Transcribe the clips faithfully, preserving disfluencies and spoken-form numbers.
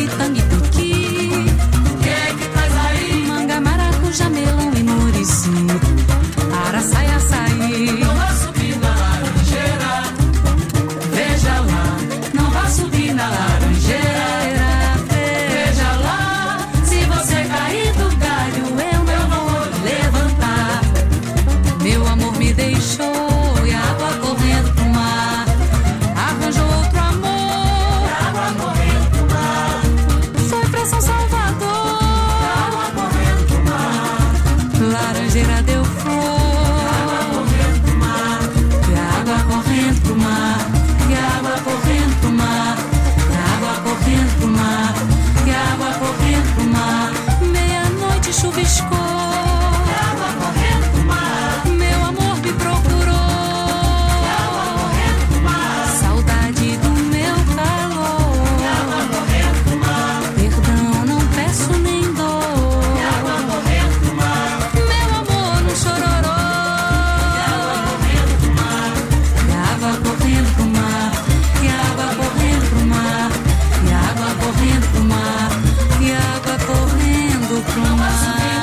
tangue, piqui. Que é que traz aí? Manga, maracujá, melão e murici. Araçaia, açaí. Não vá subir na laranjeira. Veja lá, não vá subir na laranjeira. Veja lá, se você cair do galho, eu não, eu não vou levantar. Meu amor me deixou e a água correndo pro mar. Arranjou outro amor. A água correndo pro mar. Foi pra São Salvador. A água correndo pro mar. Laranjeira deu flor. A água correndo pro mar. E a água correndo pro mar. E a água correndo pro mar. E a água correndo pro mar. E a água correndo pro mar. Meia-noite chuviscou. E a água correndo pro mar. Meu amor me procurou. E a água correndo pro mar. Saudade do meu calor. E a água correndo pro mar. Perdão, não peço nem dor. E a água correndo pro mar. Meu amor no chororô. E a água correndo pro mar. E a água correndo pro mar. E a água correndo pro mar. E a água correndo pro mar. E a água correndo pro mar.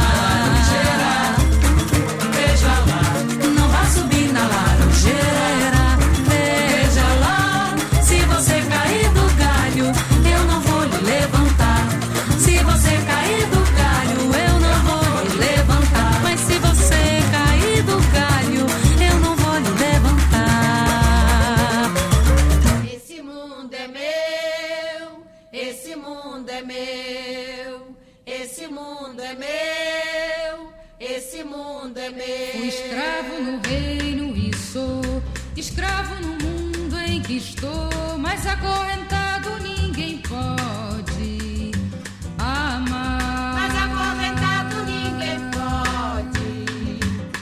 Veja lá, Não vá subir na laranjeira. veja lá, se você cair do galho, eu não vou lhe levantar. Se você cair do galho, eu não vou lhe levantar. Mas se você cair do galho, eu não vou lhe levantar. Esse mundo é meu, esse mundo é meu, esse mundo é meu, esse mundo é meu. Fui escravo no reino e sou escravo no mundo em que estou, mas acorrentado ninguém pode amar. Mas acorrentado ninguém pode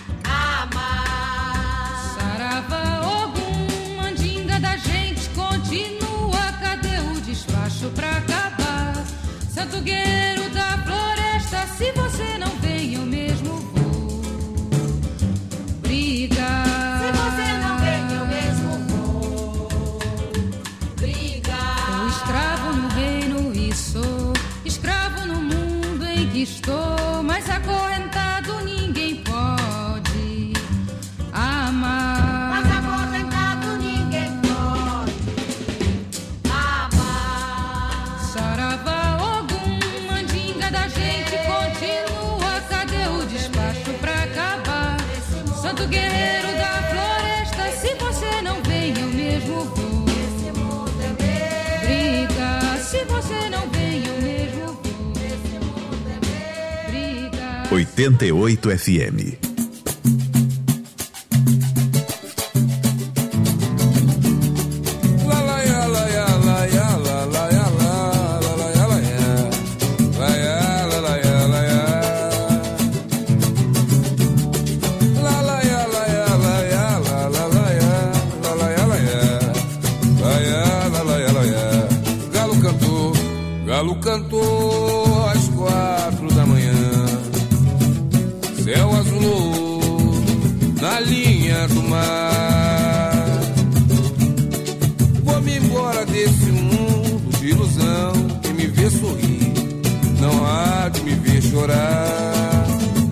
amar. Saravá, Ogum, mandinga da gente continua. Cadê o despacho pra acabar? Santo guerreiro da floresta, se você não vem, eu mesmo vou brigar. Se você não vem, eu mesmo vou brigar. Sou escravo no reino e sou escravo no mundo em que estou, mas acorrentado ninguém pode amar. Mas acorrentado ninguém pode amar. Saravá, Ogum, mandinga da gente continua. Cadê o despacho pra acabar? Santo guerreiro da floresta, se você não vem, eu mesmo vou Esse mundo é meu, brigar. Se você não vem, eu mesmo vou esse mundo é meu. brigar. oitenta e oito F M. Galo cantou, galo cantou às quatro da manhã. Céu azulou na linha do mar. Vou-me embora desse mundo de ilusão. Quem me vê sorrir não há de me ver chorar.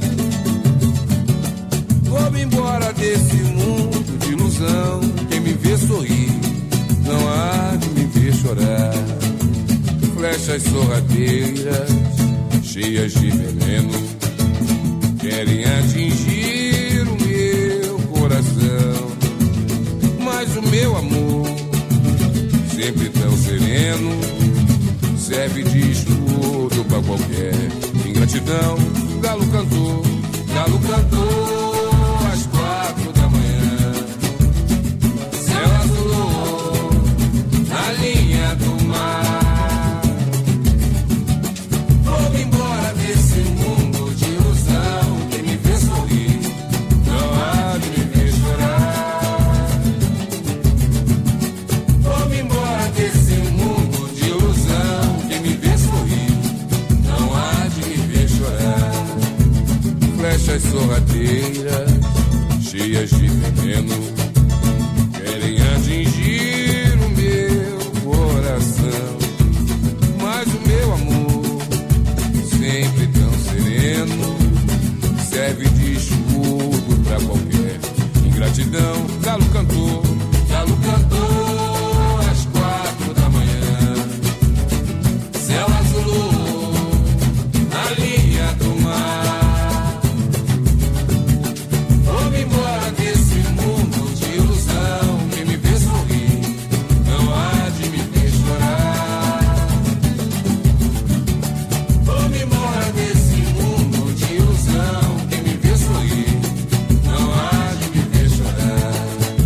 Vou-me embora desse mundo de ilusão. Quem me vê sorrir não há de me ver chorar. Flechas sorrateiras, cheias de veneno, querem atingir o meu coração. Mas o meu amor, sempre tão sereno, serve de escudo pra qualquer ingratidão. Galo cantou, galo cantou às quatro da manhã. Céu azulou na linha do mar. Vou embora desse mundo de ilusão. Quem me vê sorrir não há de me ver chorar. Vou embora desse mundo de ilusão. Quem me vê sorrir não há de me ver chorar. Flechas sorrateiras, cheias de veneno, querem atingir o meu coração. Mas o meu multidão. Galo cantou, galo cantou às quatro da manhã. Céu azulou na linha do mar. Vou-me embora desse mundo de ilusão. Quem me vê sorrir não há de me ver chorar. Vou-me embora desse mundo de ilusão. Quem me vê sorrir não há de me ver chorar.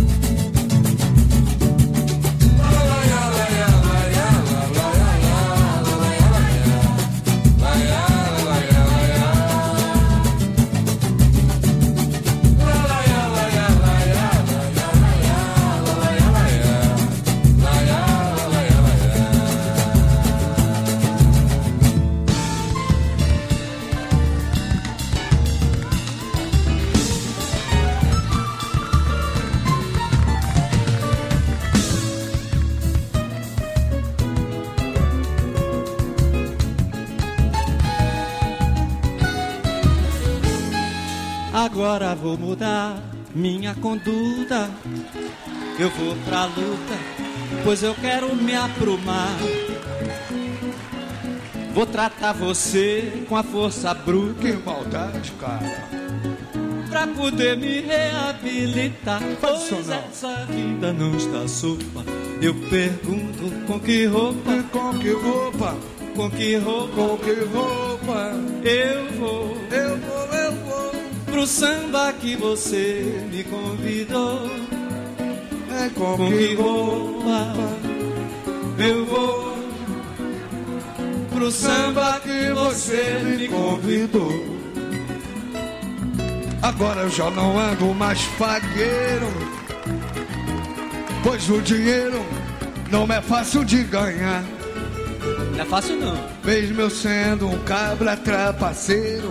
Agora vou mudar minha conduta. Eu vou pra luta, pois eu quero me aprumar. Vou tratar você com a força bruta. Que maldade, cara. Pra poder me reabilitar. Faz Pois isso não. essa vida não está sopa. Eu pergunto com que roupa, E com que roupa, com que roupa com que roupa eu vou eu vou, eu vou. pro samba que você me convidou. É com, Com que que roupa roupa eu vou pro samba que você me convidou. Agora eu já não ando mais fagueiro, pois o dinheiro não é fácil de ganhar. Não é fácil não. Mesmo eu sendo um cabra trapaceiro,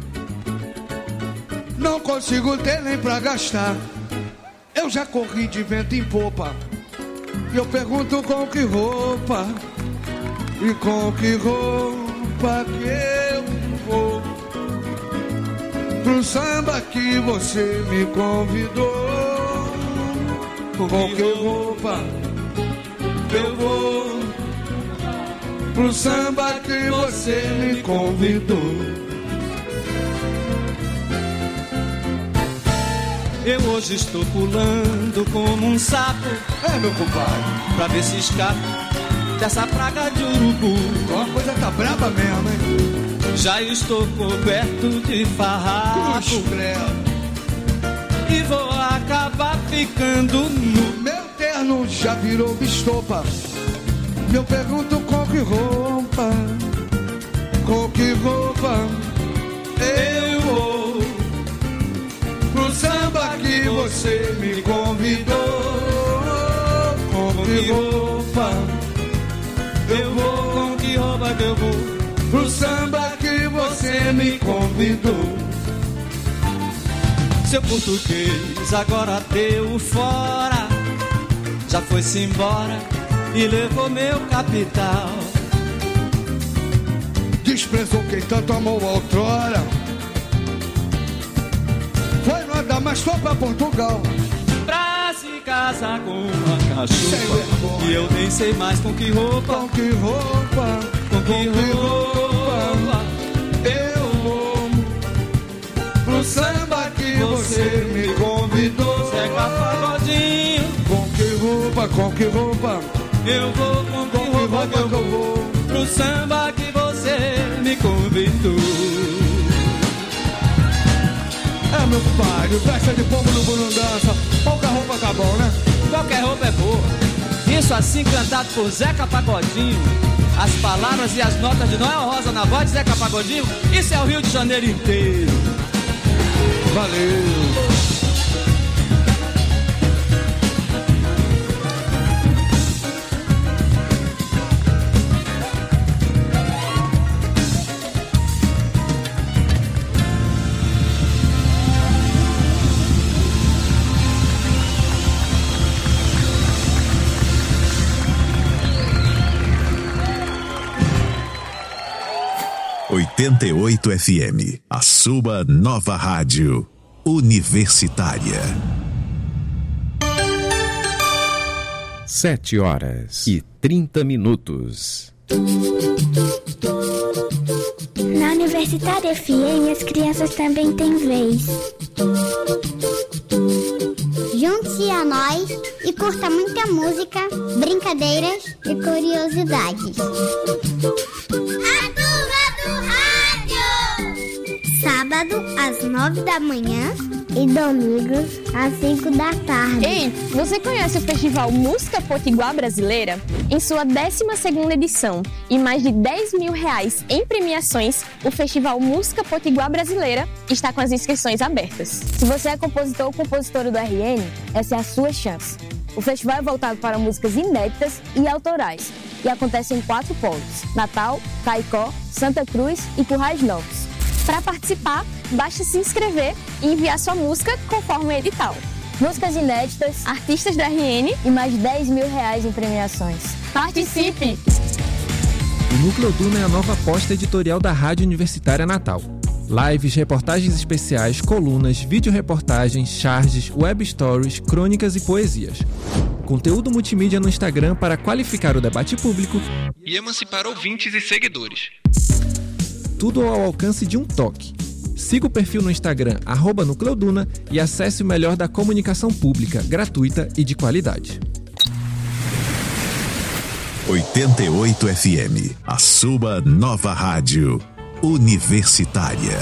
não consigo ter nem pra gastar. Eu já corri de vento em popa, e eu pergunto com que roupa, e com que roupa que eu vou pro samba que você me convidou. Com que roupa eu vou pro samba que você me convidou. Eu hoje estou pulando como um sapo É, meu compadre, pra ver se escapo dessa praga de urubu. a coisa tá braba mesmo, hein? Já estou coberto de farrapo Cruz credo. e vou acabar ficando nu. Meu terno já virou bistopa. Eu pergunto com que roupa, com que roupa eu vou pro samba que você me convidou. Com que roupa Eu vou com que roupa que eu vou pro samba que você me convidou. Seu português agora deu fora, já foi-se embora e levou meu capital. Desprezou quem tanto amou outrora. Foi nada, mas foi pra Portugal. Pra se casar com uma Sem cachupa, vergonha. e eu nem sei mais com que roupa, Com que roupa, com que que roupa eu vou pro samba que você me convidou. Zeca Pagodinho, Com que roupa, com que roupa, eu vou com que com que roupa roupa que eu que eu vou vou pro samba que você me convidou. É, meu pai, festa de pombo no Burundança. Pouca roupa tá bom, né? Qualquer roupa é boa. Isso assim cantado por Zeca Pagodinho. As palavras e as notas de Noel Rosa na voz de Zeca Pagodinho. Isso é o Rio de Janeiro inteiro. Valeu. oitenta e oito F M, a sua nova rádio universitária. Sete horas e trinta minutos. Na Universitária F M, as crianças também têm vez. Junte-se a nós e curta muita música, brincadeiras e curiosidades. A Turma do Rádio! Sábado, às nove da manhã e domingos, às cinco da tarde. Ei, você conhece o Festival Música Potiguar Brasileira? Em sua décima segunda edição e mais de dez mil reais em premiações, o Festival Música Potiguar Brasileira está com as inscrições abertas. Se você é compositor ou compositora do R N, essa é a sua chance. O festival é voltado para músicas inéditas e autorais e acontece em quatro polos: Natal, Caicó, Santa Cruz e Currais Novos. Para participar, basta se inscrever e enviar sua música conforme o edital. Músicas inéditas, artistas da R N e mais de dez mil reais em premiações. Participe! O Núcleo Duna é a nova aposta editorial da Rádio Universitária Natal. Lives, reportagens especiais, colunas, vídeo-reportagens, charges, web stories, crônicas e poesias. Conteúdo multimídia no Instagram para qualificar o debate público e emancipar ouvintes e seguidores. Tudo ao alcance de um toque. Siga o perfil no Instagram, arroba Nucleoduna, e acesse o melhor da comunicação pública, gratuita e de qualidade. oitenta e oito F M, a sua nova rádio universitária.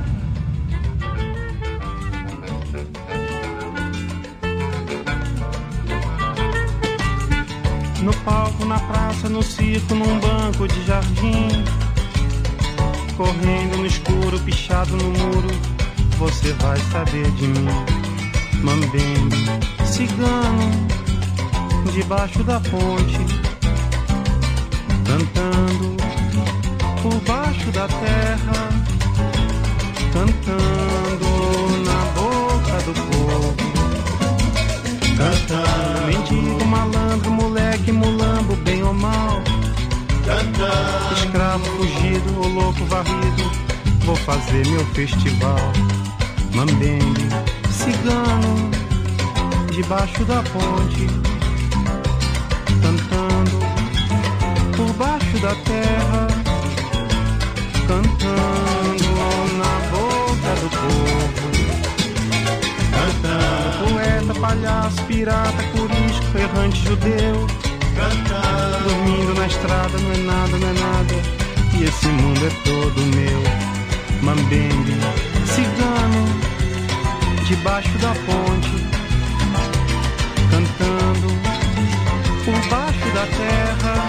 No palco, na praça, no circo, num banco de jardim, correndo no escuro, pichado no muro, você vai saber de mim. Mambembe, cigano, debaixo da ponte, cantando por baixo da terra, cantando na boca do povo, cantando, mendigo, malandro, moleque, mulambo, bem ou mal, cantando, escravo fugido ou louco varrido, vou fazer meu festival. Mambembe, cigano, debaixo da ponte, cantando por baixo da terra, cantando na boca do povo, cantando, poeta, palhaço, pirata, corisco, errante judeu, cantando, dormindo na estrada, não é nada, não é nada, e esse mundo é todo meu. Mambembe, cigano, debaixo da ponte, cantando por baixo da terra,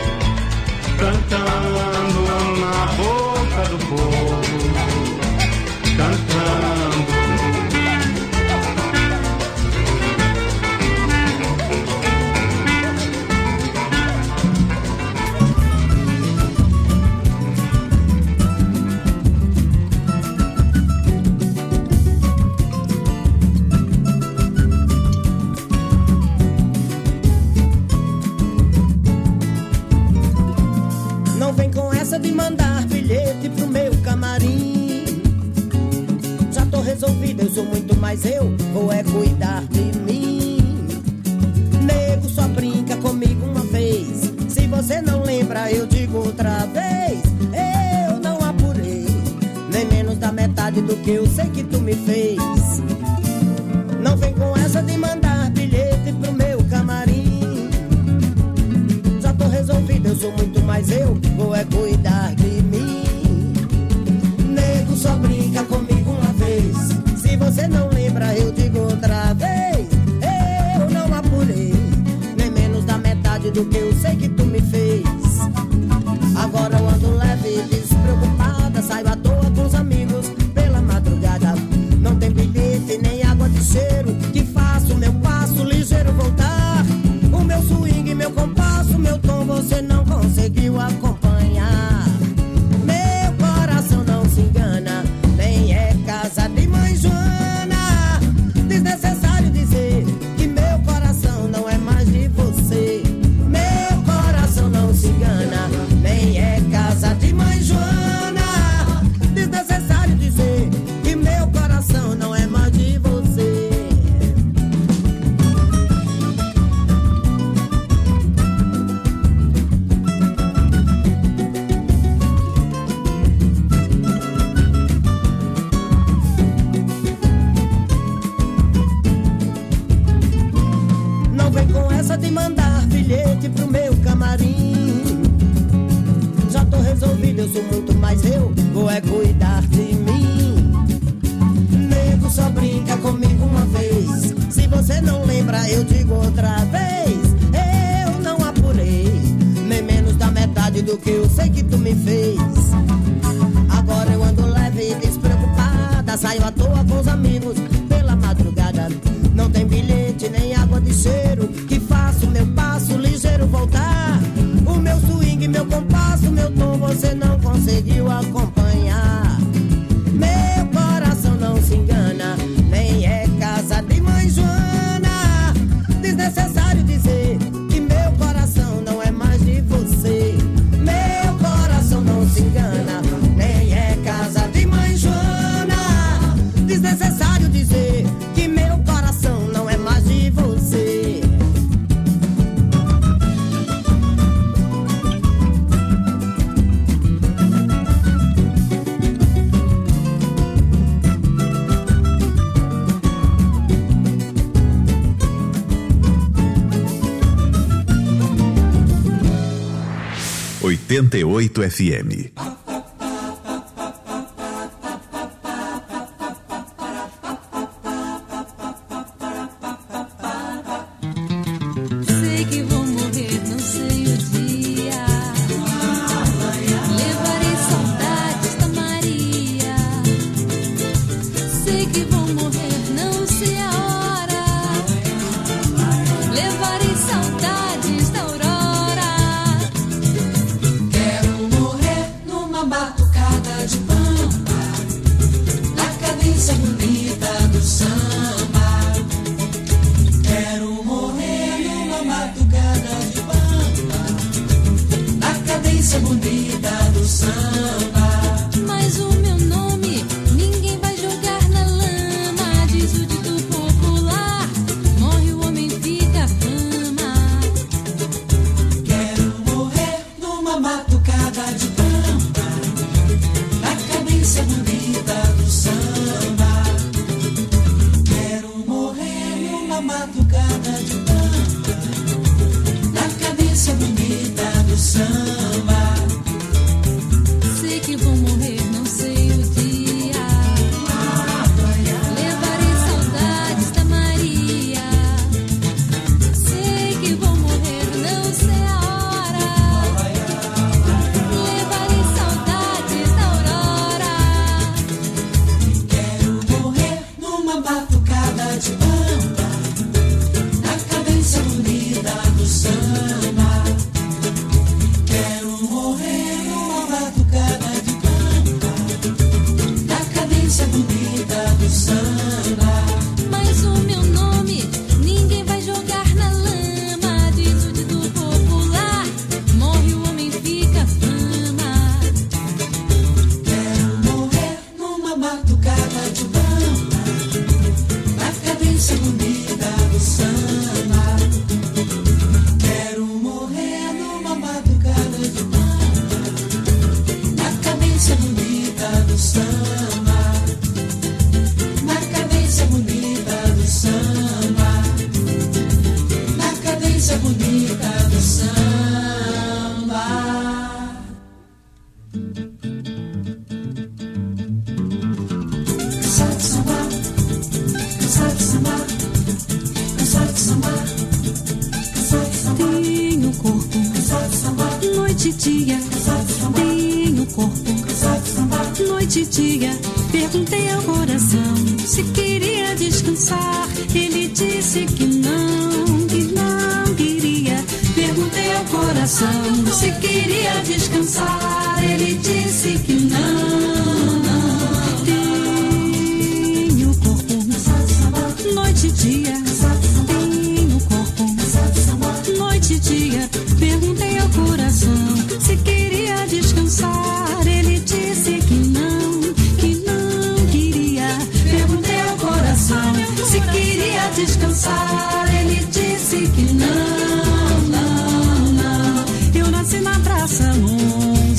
cantando na boca do povo, cantando. De mandar bilhete pro meu camarim, já tô resolvido, eu sou muito mais eu, vou é cuidar de mim. Nego só brinca comigo uma vez, se você não lembra eu digo outra vez. Eu não apurei, nem menos da metade do que eu sei que tu me fez. Não vem com essa de mandar bilhete pro meu camarim, já tô resolvido, eu sou muito mais eu, vou é cuidar de mim. Nego só brinca comigo uma vez, se você não lembra eu digo outra vez. Eu não apurei, nem menos da metade do que eu sei que tu me fez. Agora eu ando leve e despreocupada, saio à toa com os amigos pela madrugada. Não tem bilhete nem água de cheiro que faça o meu passo ligeiro voltar. O meu swing, meu compasso, meu tom você não conseguiu acompanhar. Meu coração não se engana, nem é casa de mãe Joana. Desnecessário dizer que meu coração não é mais de você. Meu coração não resolvido, eu sou muito mais eu. Vou é cuidar de mim. Nego só brinca comigo uma vez. Se você não lembra, eu digo outra vez. Eu não apurei nem menos da metade do que eu sei que tu me fez. Agora eu ando leve e despreocupada, saio à toa com os amigos pela madrugada. Não tem bilhete nem água de cheiro que faça o meu passo ligeiro voltar. O meu swing, meu compasso, meu tom você não conseguiu acompanhar. Meu coração não se engana, nem é casa de mãe Joana. Desnecessário dizer que meu coração não é mais de você. Meu coração não se engana, nem é casa de mãe Joana. Desnecessário dizer que meu coração não é mais de você. oitenta e oito F M. Sei que vou morrer, não sei o dia. Levarei saudades da Maria. Sei que vou morrer, não sei a hora. Levarei saudades da Aurora. Quero morrer numa batucada de bamba, na cadência bonita do samba. Quero morrer numa batucada de bamba, na cadência bonita do samba. Mas o meu nome ninguém vai jogar na lama. Diz o dito popular: morre o homem, fica a fama. Quero morrer numa batucada de bamba, na cadência bonita do samba. Quero morrer numa batucada de bamba, na cadência bonita do samba. Sei que vou morrer, não sei o dia. Levarei saudades da Maria. Sei que vou morrer, não sei a hora. Levarei saudades da Aurora. Quero morrer numa batucada de bamba, na cadência bonita do samba. Quero morrer numa batucada de bamba, na cadência bonita do samba. Mas o meu nome ninguém vai jogar na lama. Diz o dito popular: morre o homem, fica a fama. Quero morrer numa batucada de bamba, na cadência bonita do samba. Quero morrer numa batucada de bamba, na cadência bonita do samba. Na cadência bonita do samba. Na cadência bonita do samba. Cansado de sambar, cansado de sambar, cansado de sambar, cansado de sambar. Tenho corpo, Cansado de sambar, noite e dia. cansado de sambar, Tenho corpo, cansado de sambar. noite e dia. Perguntei ao coração se queria descansar. Ele disse que não, que não queria. Perguntei ao coração se queria descansar. Ele disse que não, não. Tenho corpo, Cansado de sambar, noite e dia. cansado de sambar, Tenho corpo, cansado de sambar. noite e dia. Perguntei ao coração se queria descansar. Ele disse que não, que não queria. Perguntei ao coração se queria descansar. Ele disse que não, não, não. Eu nasci na Praça onze.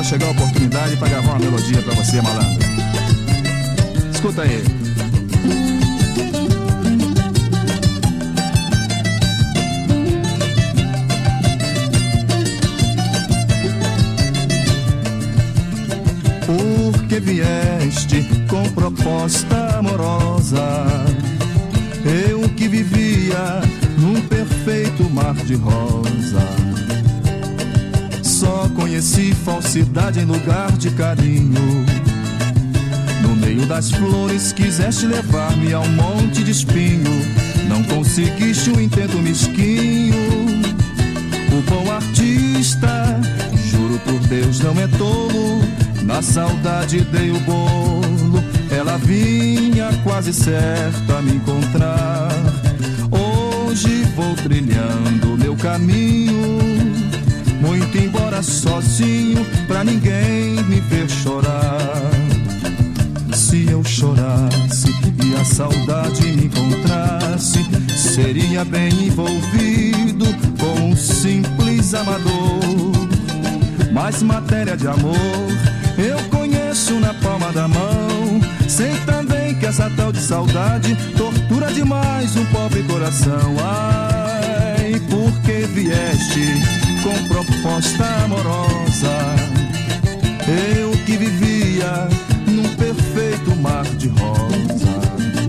chegar a oportunidade pra gravar uma melodia pra você, malandro. Escuta aí. Porque vieste com proposta amorosa, eu que vivia num perfeito mar de rosa. Só conheci falsidade em lugar de carinho. No meio das flores quiseste levar-me a um monte de espinho. Não conseguiste um intento mesquinho. O bom artista, juro por Deus, não é tolo. Na saudade dei o bolo. Ela vinha quase certa a me encontrar. Hoje vou trilhando meu caminho, muito embora sozinho, pra ninguém me ver chorar. Se eu chorasse e a saudade me encontrasse, seria bem envolvido com um simples amador. Mas matéria de amor eu conheço na palma da mão. Sei também que essa tal de saudade tortura demais um pobre coração. Ai, porque vieste com proposta amorosa, eu que vivia num perfeito mar de rosa.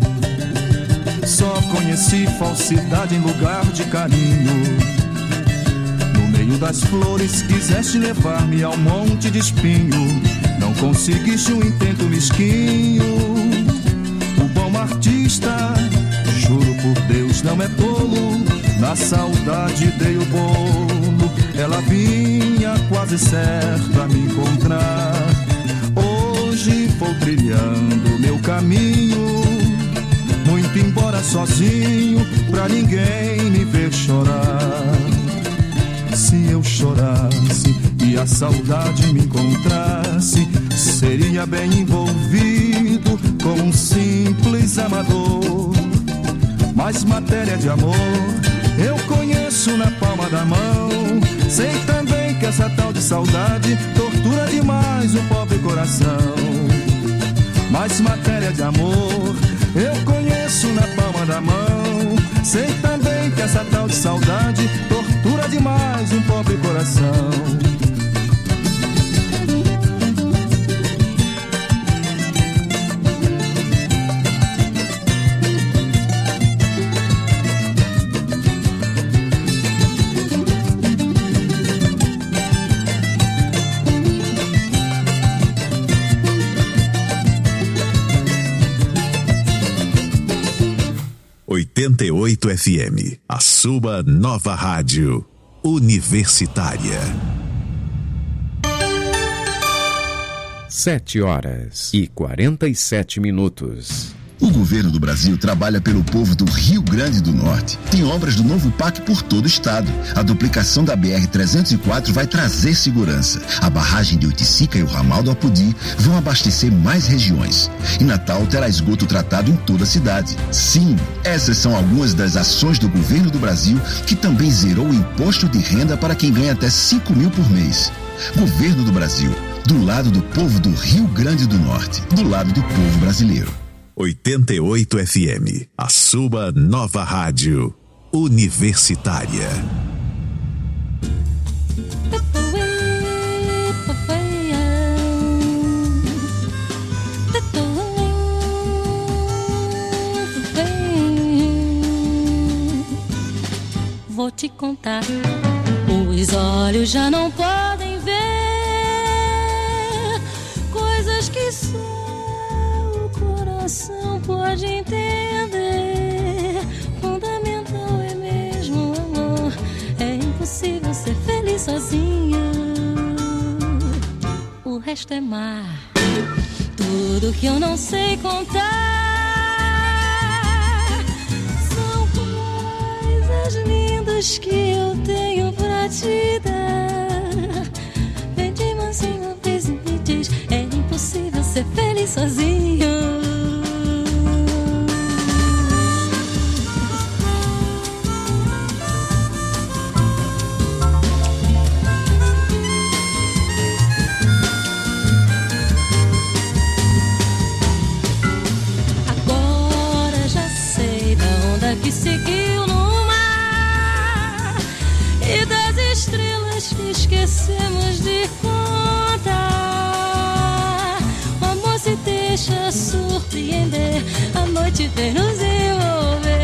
Só conheci falsidade em lugar de carinho. No meio das flores quiseste levar-me a um monte de espinho. Não conseguiste um intento mesquinho. O bom artista, juro por Deus, não é tolo. Na saudade dei o bolo. Ela vinha quase certa a me encontrar. Hoje vou trilhando meu caminho, muito embora sozinho, pra ninguém me ver chorar. Se eu chorasse e a saudade me encontrasse, seria bem envolvido com um simples amador. Mas matéria de amor eu conheço na palma da mão. Sei também que essa tal de saudade tortura demais o pobre coração. Mas matéria de amor eu conheço na palma da mão. Sei também que essa tal de saudade tortura demais um pobre coração. oitenta e oito F M, a sua nova rádio universitária. Sete horas e quarenta e sete minutos. O governo do Brasil trabalha pelo povo do Rio Grande do Norte. Tem obras do novo P A C por todo o estado. A duplicação da B R trezentos e quatro vai trazer segurança. A barragem de Oiticica e o ramal do Apodi vão abastecer mais regiões. E Natal terá esgoto tratado em toda a cidade. Sim, essas são algumas das ações do governo do Brasil, que também zerou o imposto de renda para quem ganha até cinco mil por mês. Governo do Brasil, do lado do povo do Rio Grande do Norte, do lado do povo brasileiro. oitenta e oito F M, a sua nova rádio universitária. Vou te contar, os olhos já não podem ver coisas que são pode entender. Fundamental é mesmo o amor. É impossível ser feliz sozinho. O resto é mar. Tudo que eu não sei contar são coisas lindas que eu tenho pra te dar. Vem de mansinho uma vez e me diz: é impossível ser feliz sozinho. esquecemos de contar. O amor se deixa surpreender, a noite vem nos envolver.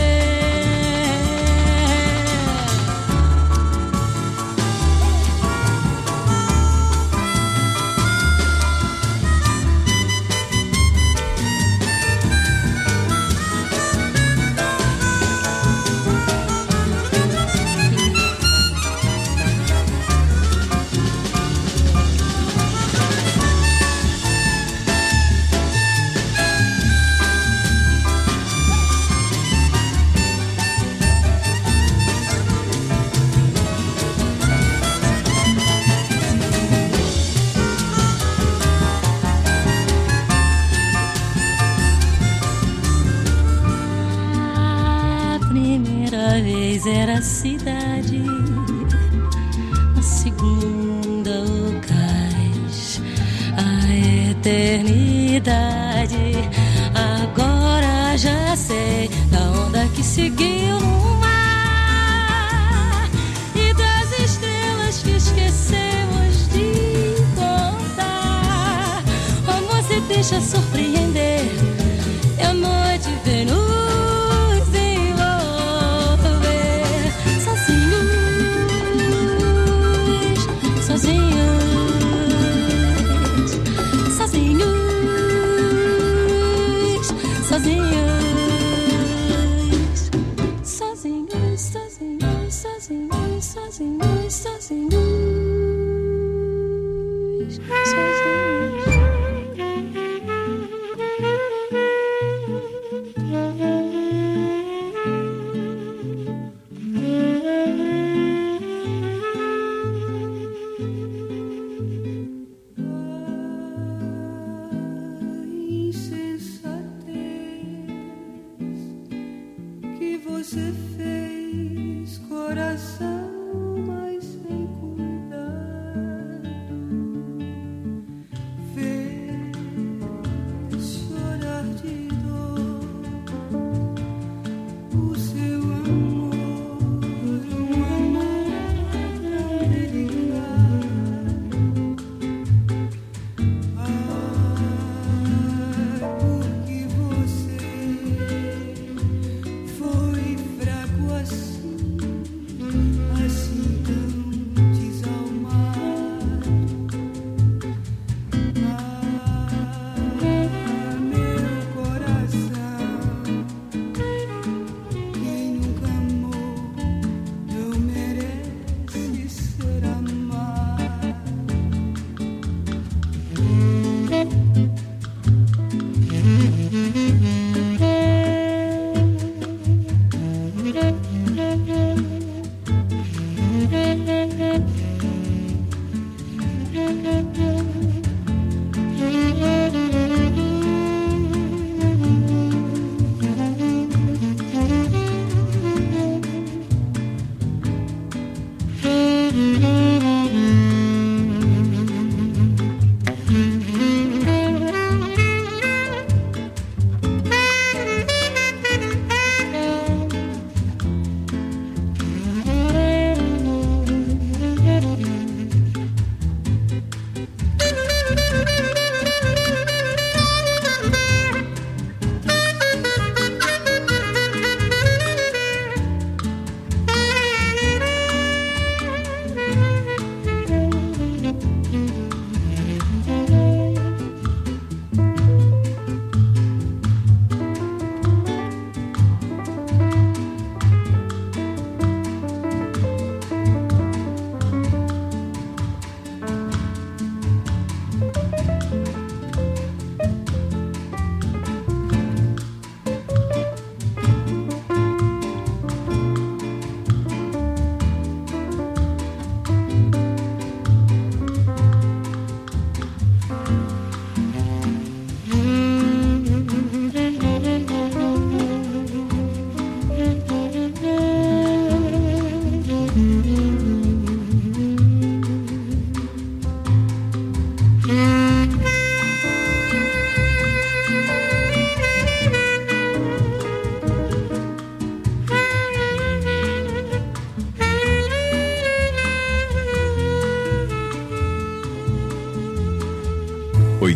Era a cidade, a segunda o cais, a eternidade. Agora já sei da onda que seguiu no mar e das estrelas que esquecemos de contar. O amor se deixa surpreender e a noite vem no sozinhos, sozinhos, sozinhos. Assim, assim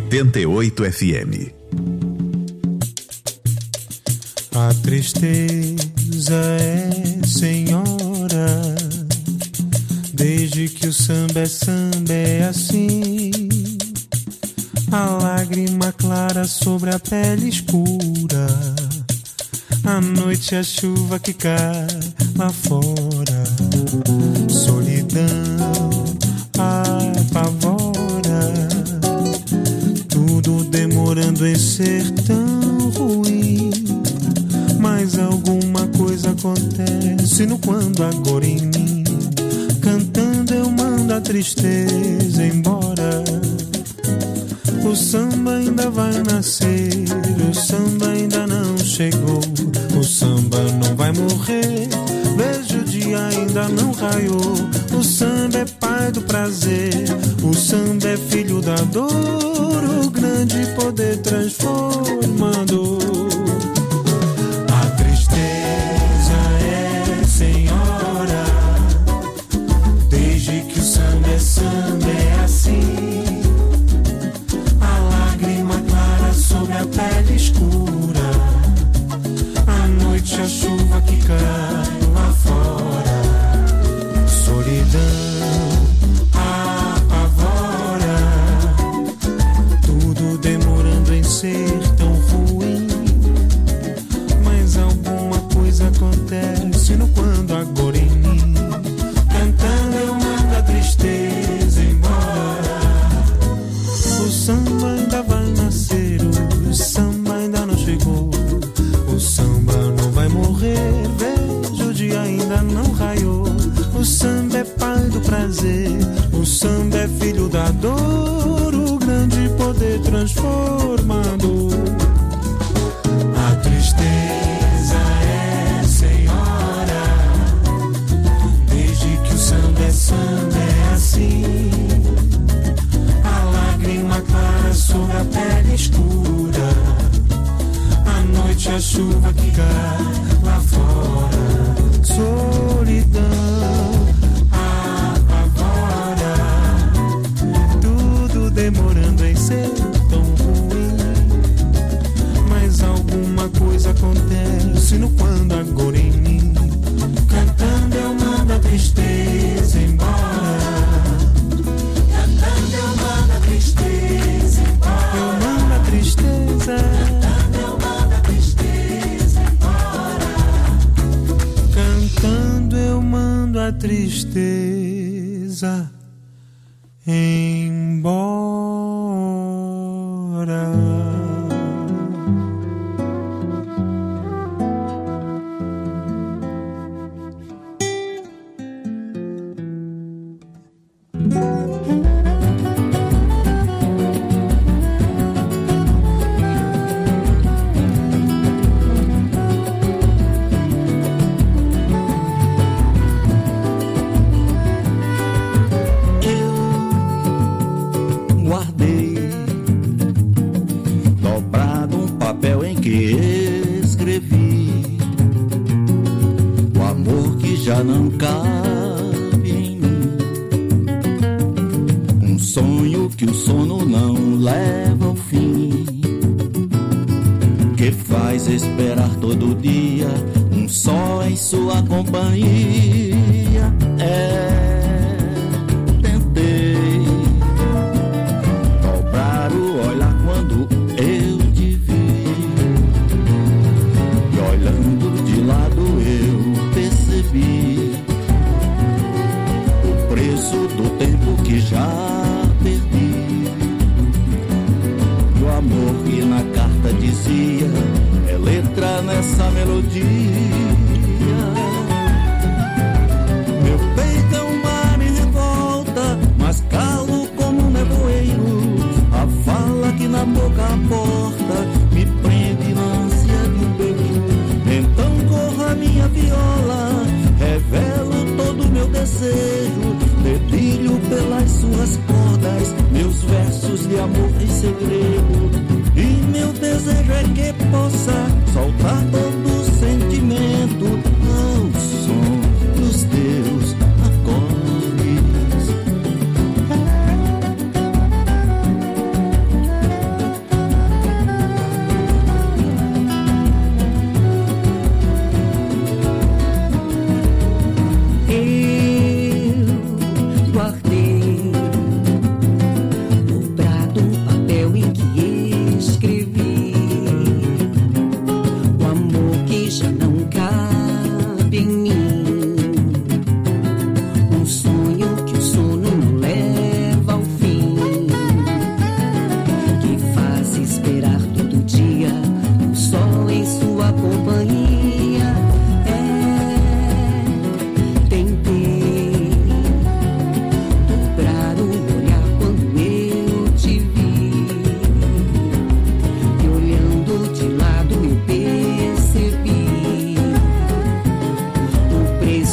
oitenta e oito F M. A tristeza é senhora, desde que o samba é samba é assim. A lágrima clara sobre a pele escura, a noite a chuva que cai lá fora. Solidão apavora, tudo demorando em ser tão ruim. Mas alguma coisa acontece no quando agora em mim. Cantando eu mando a tristeza embora. O samba ainda vai nascer, o samba ainda não chegou. O samba não vai morrer, vejo o dia ainda não raiou. O samba é pai do prazer, o samba é filho da dor. O grande poder transformador. Samba é assim, a lágrima clara sobre a pele escura, a noite a chuva que cai lá fora. Solidão apavora, tudo demorando em ser tão ruim. Mas alguma coisa acontece no quando agora em mim. Cantando eu mando a tristeza embora. O samba ainda vai nascer, o samba ainda não chegou. O samba não vai morrer, vejo o dia ainda não raiou. O samba é pai do prazer, o samba é filho da dor. O grande poder transformador. A tristeza é senhora, desde que o samba é samba é assim. A lágrima clara sobre a pele escura, a noite a chuva que cai lá fora. Solidão apavora, tudo demorando em ser tão ruim. Mas alguma coisa acontece no quando agora em mim. Cantando eu mando a tristeza embora. Cantando eu mando a tristeza embora. Eu mando a tristeza. Cantando eu mando a tristeza embora. Cantando eu mando a tristeza embora. Já não cabe em mim, um sonho que o sono não leva ao fim, que faz esperar todo dia um só em sua companhia. É, tentei dobrar o olhar quando eu te vi, e olhando de lado eu percebi o preço do tempo que já perdi. E o amor que na carta dizia é letra nessa melodia. Meu peito é um mar em revolta, mas calo como um nevoeiro. A fala que na boca a porta me prende na ânsia de um beijo. Então corra minha viola, revelo todo o meu desejo, dedilho pelas suas cordas meus versos de amor em segredo. E meu desejo é que possa soltar todo o sentimento ao som dos teus acordes.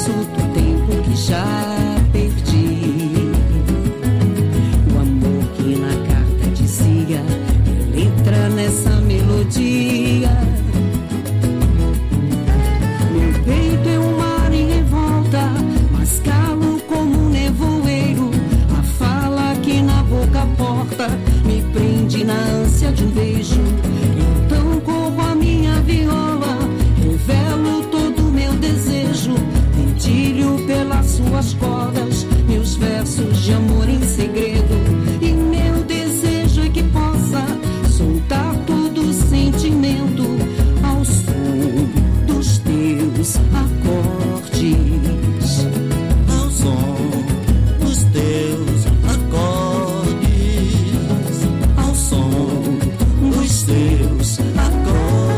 esqueço do tempo que já perdi. O amor que na carta dizia é letra nessa melodia. Meu peito é um mar em revolta, mas calo como um nevoeiro. A fala que na boca porta me prende na ânsia de um beijo. Então corro a minha viola, revelo todo o meu desejo, dentilho pelas suas cordas meus versos de amor em segredo. E meu desejo é que possa soltar todo o sentimento ao som dos teus acordes. Ao som dos teus acordes. Ao som dos teus acordes.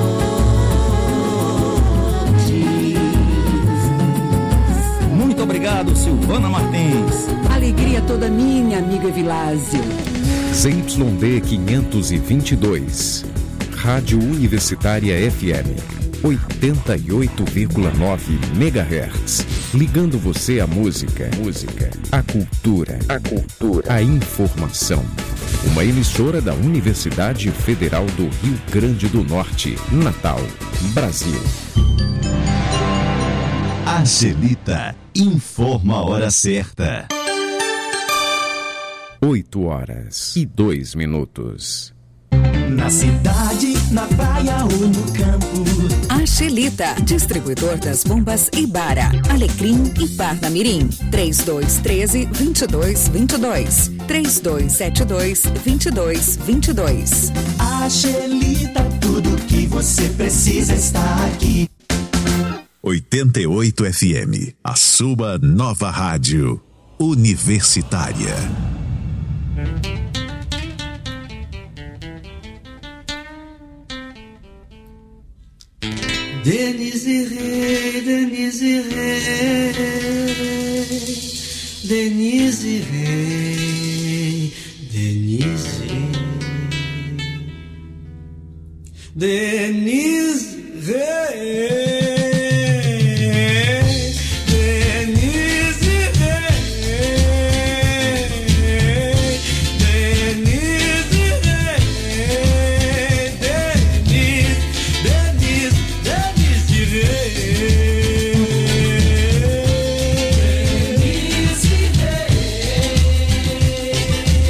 Muito obrigado, Silvana Martins. Alegria toda minha, amiga Vilásio. Z Y D quinhentos e vinte e dois, Rádio Universitária F M, oitenta e oito vírgula nove megahertz, ligando você à música, música, à cultura, a cultura, à informação. Uma emissora da Universidade Federal do Rio Grande do Norte, Natal, Brasil. Angelita informa a hora certa. oito horas e dois minutos. Na cidade, na praia ou no campo. Angelita, distribuidor das bombas Ibara, Alecrim e Parnamirim. trinta e dois, treze, vinte e dois, vinte e dois. trinta e dois, setenta e dois, vinte e dois, vinte e dois. Angelita, tudo que você precisa está aqui. oitenta e oito F M, a sua nova rádio universitária. Denise Rei, Denise Rei, Denise Rei, Denise, Denise Rei.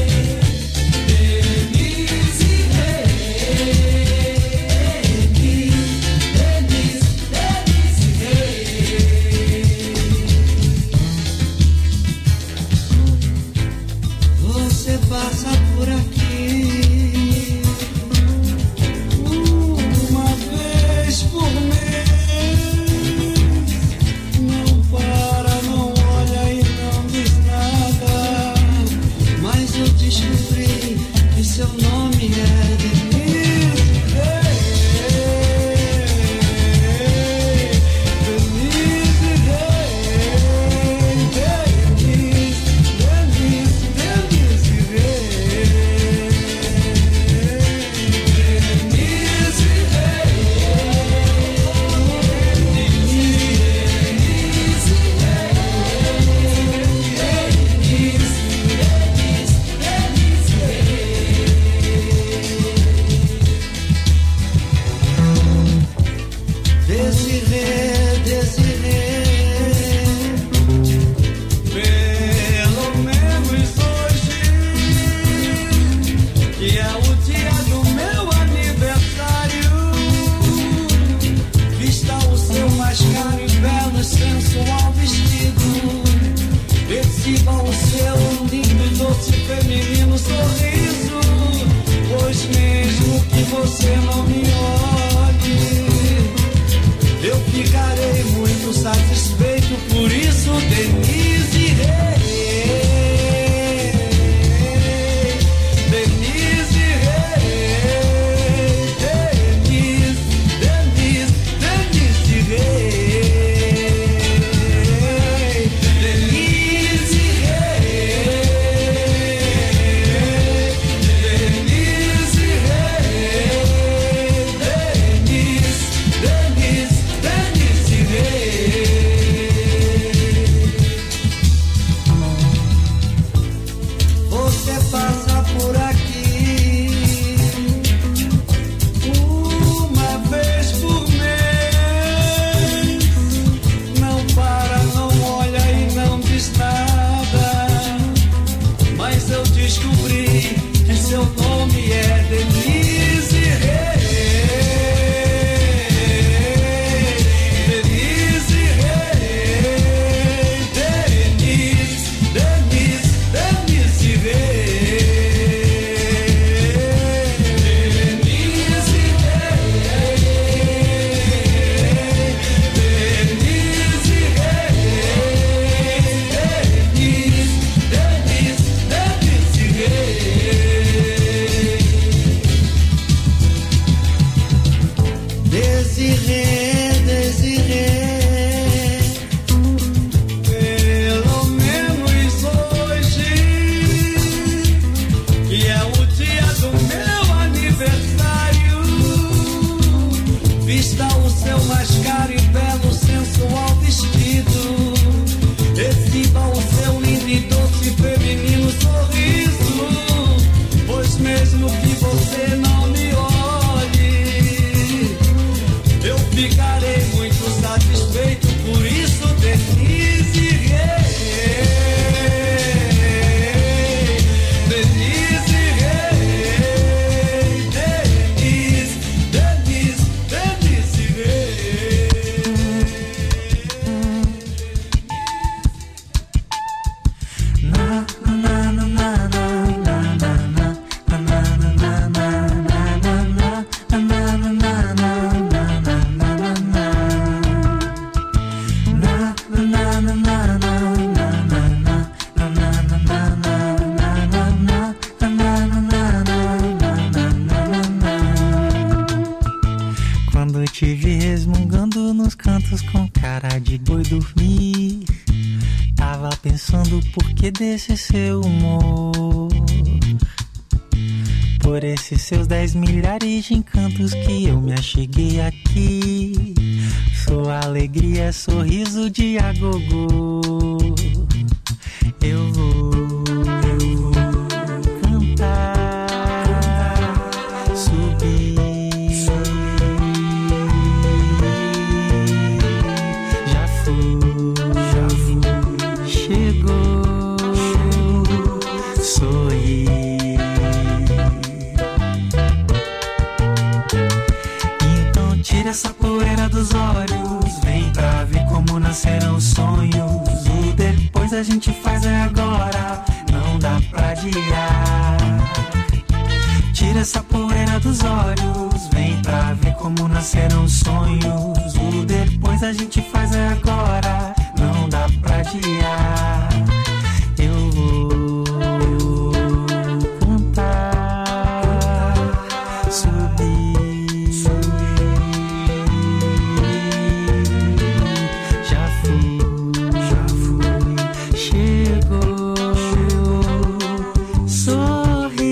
Denise aqui. Tava pensando por que desse seu humor, por esses seus dez milhares de encantos que eu me acheguei aqui. Sua alegria é sorriso de agogô. Eu vou, eu vou cantar, subir, já fui, já fui, chegou, sorri. Então tira essa poeira dos olhos, vem pra ver como nascerão os sonhos. O depois a gente faz é agora, não dá pra adiar. Tira essa poeira dos olhos, vem pra ver como nascerão os sonhos. O depois a gente faz é agora, não dá pra adiar. Eu vou cantar, subir, subir. Já fui, já fui, chegou, chegou, sorri.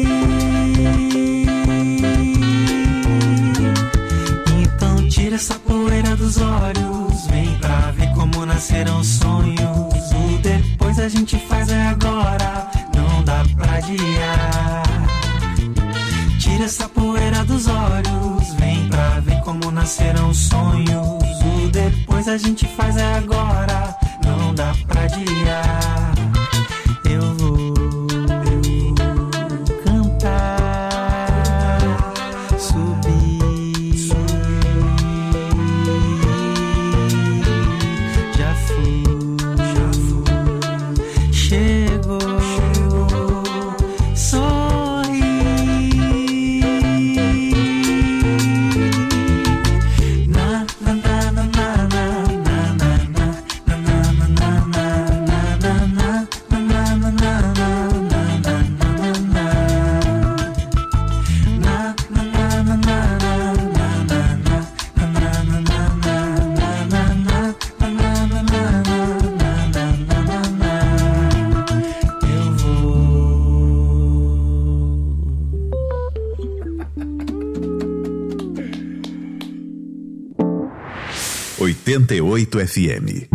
Então tira essa poeira dos olhos, vem pra ver como nascerão os sonhos. O depois a gente faz é agora, não dá pra adiar. Tira essa poeira dos olhos, vem pra ver como nascerão os sonhos. O depois a gente faz é agora, não dá pra adiar. Eu vou, eu vou cantar, subir, subir. Já fui, já fui, chegou, chegou, sorri. Na na na na na na na na na na na oitenta e oito F M.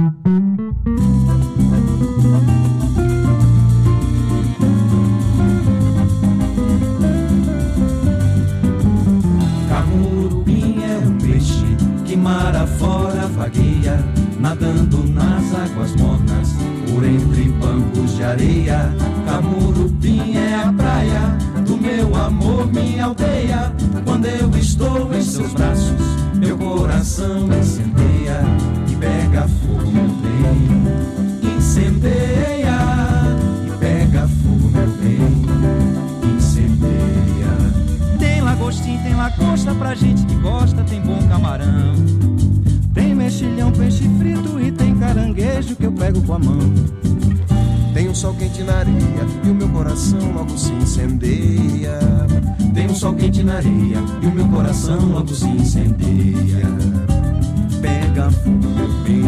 Camurupim é um peixe que mar afora vagueia, nadando nas águas mornas, por entre bancos de areia. Camurupim é a praia do meu amor, minha aldeia. Quando eu estou em seus braços, meu coração incendeia e pega fogo, meu bem. Incendeia e pega fogo, meu bem. Incendeia. Tem lagostim, tem lagosta pra gente que gosta, tem bom camarão. Tem mexilhão, peixe frito e tem caranguejo que eu pego com a mão. Tem um sol quente na areia e o meu coração logo se incendeia. Tem um sol quente na areia e o meu coração logo se incendeia. Pega fogo, meu bem.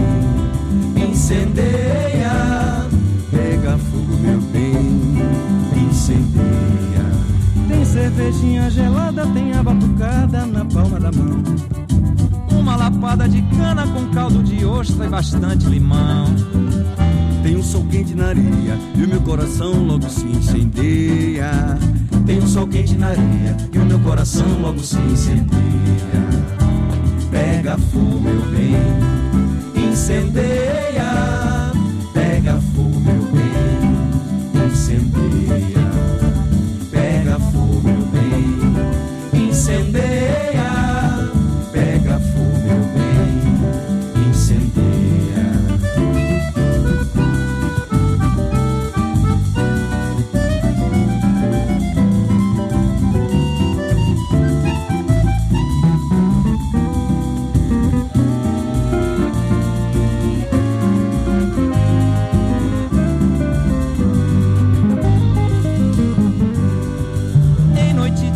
Incendeia. Pega fogo, meu bem. Incendeia. Tem cervejinha gelada, tem a batucada na palma da mão. Uma lapada de cana com caldo de ostra e bastante limão. Tem um sol quente na areia e o meu coração logo se incendeia. Tem um sol quente na areia e o meu coração logo se incendeia. Pega fogo, meu bem. Incendeia. Pega fogo, meu bem. Incendeia. Pega fogo, meu bem. Incendeia. Pega fogo, meu bem. Incendeia.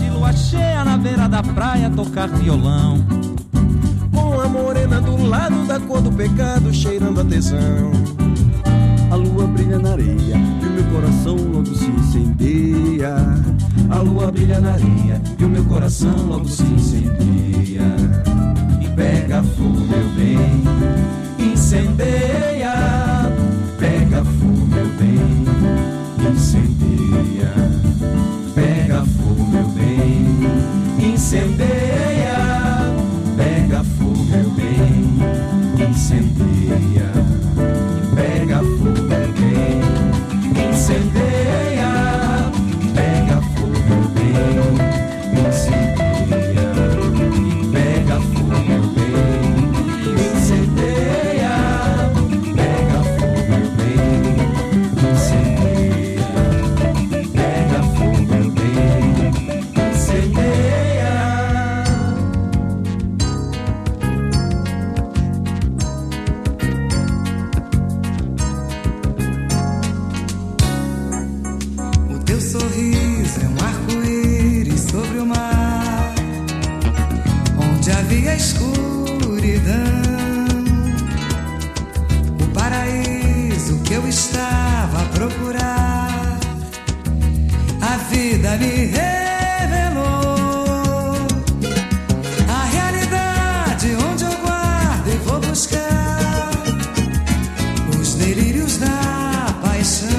Da praia tocar violão, com a morena do lado da a cor do pecado cheirando a tesão. A lua brilha na areia e o meu coração logo se incendeia. A lua brilha na areia e o meu coração logo se incendeia. E pega fogo, meu bem, incendeia. Pega fogo, meu bem, incendeia. Pega fogo, meu bem, incendeia. Pega fogo, meu bem, incendeia. Pega fogo, meu bem, incendeia. Pega fogo, meu bem, incendeia. Pega fogo, meu bem, incendeia. Pega fogo, meu bem, incendeia. Pega fogo, meu bem, incendeia. O teu sorriso é um arco-íris sobre o mar, onde havia escuridão. O paraíso que eu estava a procurar, a vida me revelou. A realidade onde eu guardo e vou buscar os delírios da paixão.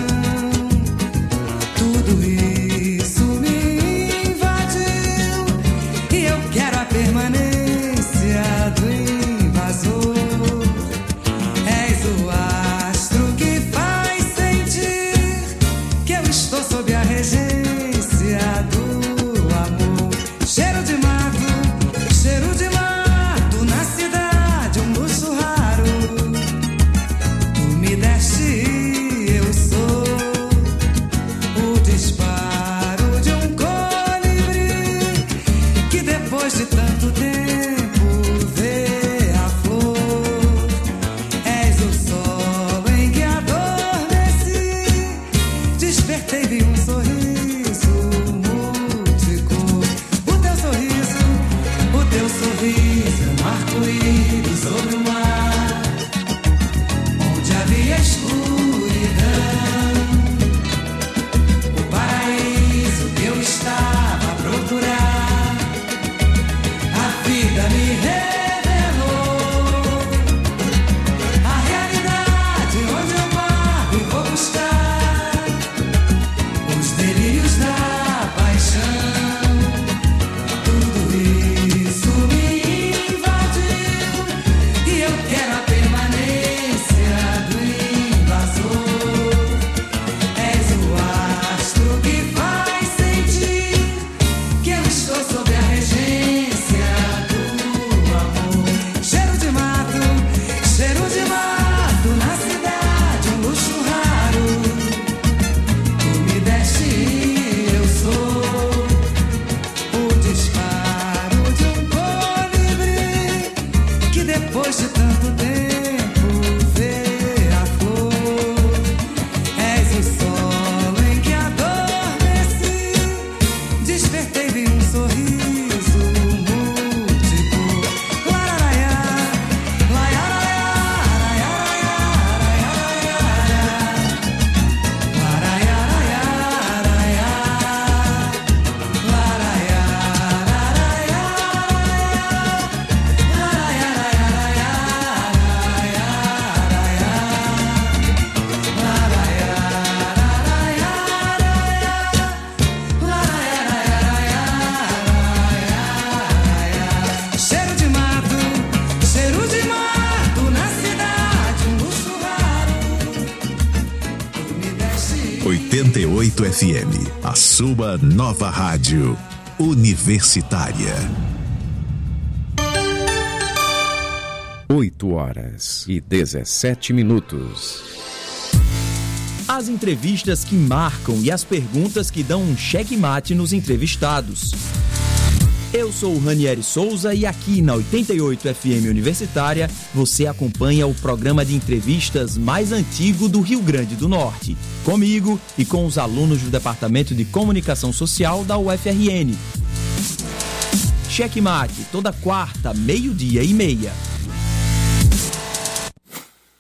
Tudo isso me invadiu e eu quero a permanência do invasor. És o astro que faz sentir que eu estou sob a regência do amor. Cheiro de mato, cheiro de mato na cidade, um luxo raro. Tu me deste e eu sou o disparo de um colibri que depois de tanto tempo vê a flor. És o sol em que adormeci, despertei, vi um sorriso multicor. O teu sorriso, o teu sorriso é um arco-íris sobre o mar, onde havia escuridão. O paraíso que eu estava a procurar, a vida me revelou. A realidade onde eu guardo e vou buscar os delírios da paixão. Tudo isso me invadiu e eu quero a permanência do invasor. És o astro que faz sentir que eu estou sob a regência do amor. Cheiro de mato, cheiro de mato na cidade, um luxo raro. Tu me deste e eu sou o disparo de um colibri que depois de tanto tempo vê a flor. És o sol em que adormeci, despertei, vi um sorriso multicor. Laraiá, laiaraiá, cheiro de mato, cheiro de mato na cidade, um luxo raro. Tu me deste oitenta e oito F M, a sua nova rádio universitária. oito horas e dezessete minutos. As entrevistas que marcam e as perguntas que dão um checkmate nos entrevistados. Eu sou o Ranieri Souza e aqui na oitenta e oito F M Universitária você acompanha o programa de entrevistas mais antigo do Rio Grande do Norte, comigo e com os alunos do Departamento de Comunicação Social da U F R N. Checkmate, toda quarta, meio-dia e meia.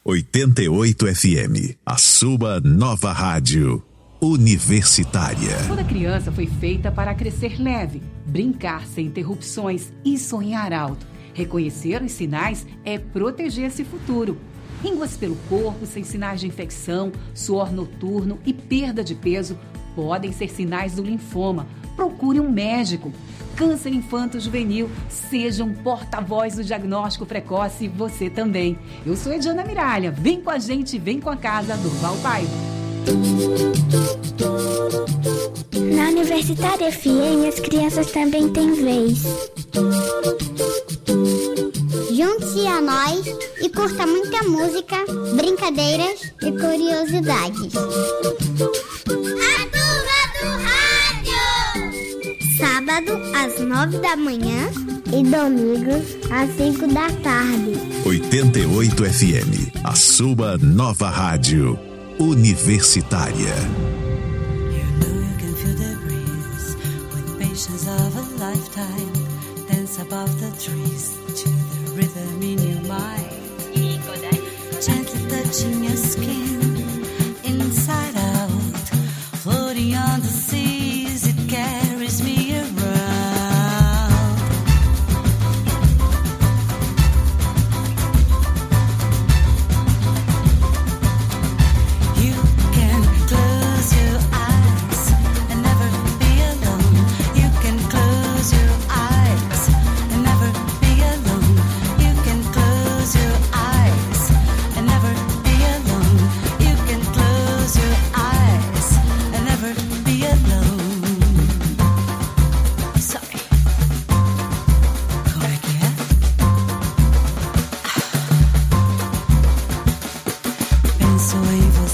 oitenta e oito F M, a sua nova rádio universitária. Toda criança foi feita para crescer leve, brincar sem interrupções e sonhar alto. Reconhecer os sinais é proteger esse futuro. Ínguas pelo corpo sem sinais de infecção, suor noturno e perda de peso podem ser sinais do linfoma. Procure um médico. Câncer infanto-juvenil, seja um porta-voz do diagnóstico precoce, você também. Eu sou Ediana Miralha, vem com a gente, vem com a casa do Val Paiva. Na Universitária F M, as crianças também têm vez. Junte-se a nós e curta muita música, brincadeiras e curiosidades. A turma do rádio! Sábado às nove da manhã e domingos às cinco da tarde. oitenta e oito F M, a sua nova rádio universitária. You know you can feel the breeze with patience of a lifetime. Dance above the trees to the rhythm in your mind. Gently touching your